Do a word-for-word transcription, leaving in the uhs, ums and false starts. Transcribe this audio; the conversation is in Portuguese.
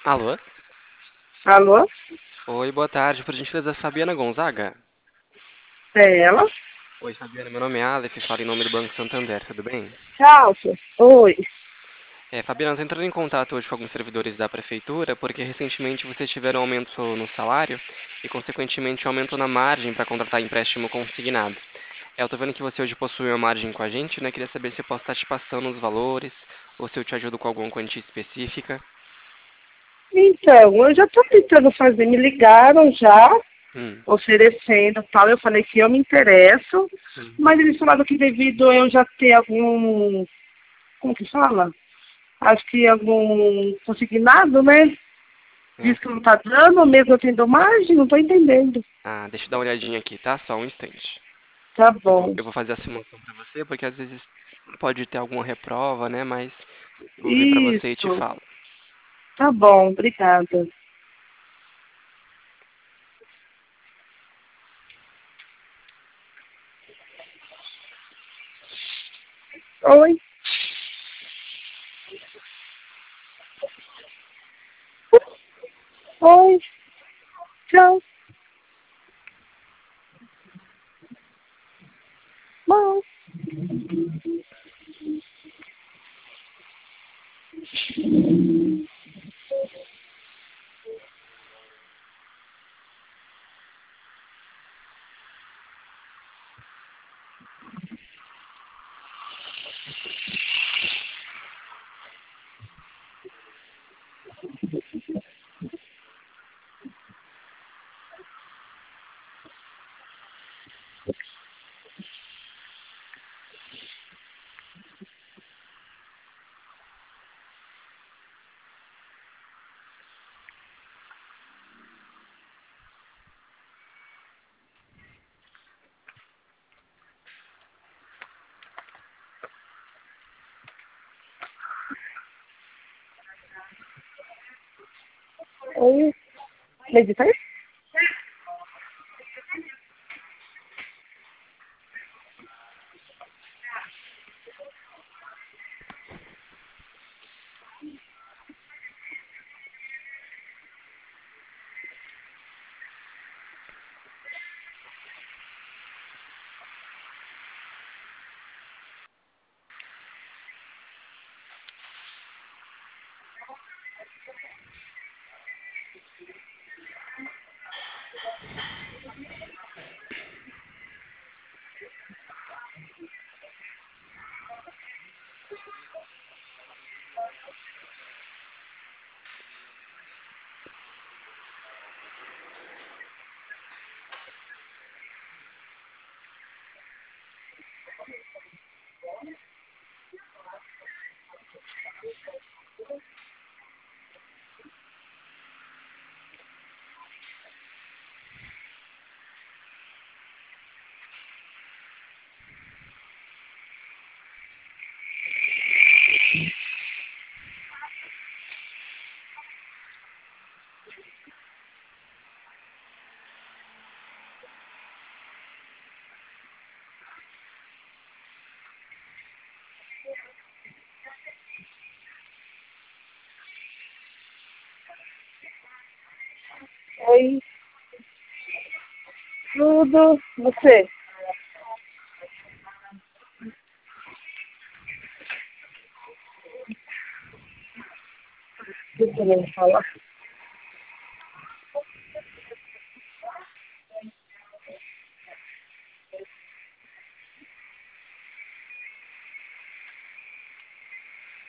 Alô? Alô? Oi, boa tarde. Por gentileza, Fabiana Gonzaga? É ela? Oi, Fabiana, meu nome é Aleph, falo em nome do Banco Santander, tudo bem? Tchau. Oi. É, Fabiana, estou entrando em contato hoje com alguns servidores da prefeitura, porque recentemente vocês tiveram um aumento no salário e, consequentemente, um aumento na margem para contratar empréstimo consignado. É, eu tô vendo que você hoje possui uma margem com a gente, né? Queria saber se eu posso estar te passando os valores ou se eu te ajudo com alguma quantia específica. Então, eu já estou tentando fazer, me ligaram já, Hum, oferecendo tal. Eu falei que eu me interesso, hum. mas eles falaram que devido eu já ter algum, como que fala? Acho que algum consignado, né? É. Diz que não está dando, mesmo eu tendo margem, não estou entendendo. Ah, deixa eu dar uma olhadinha aqui, tá? Só um instante. Tá Eu vou, bom. eu vou fazer a simulação para você, porque às vezes pode ter alguma reprova, né? Mas eu vou ver para você e te Isso. falo. Tá bom, obrigada. Oi. Oi. Tchau. Bom. Oi. Medita aí? Oi. Tudo. Você? O que eu não falar?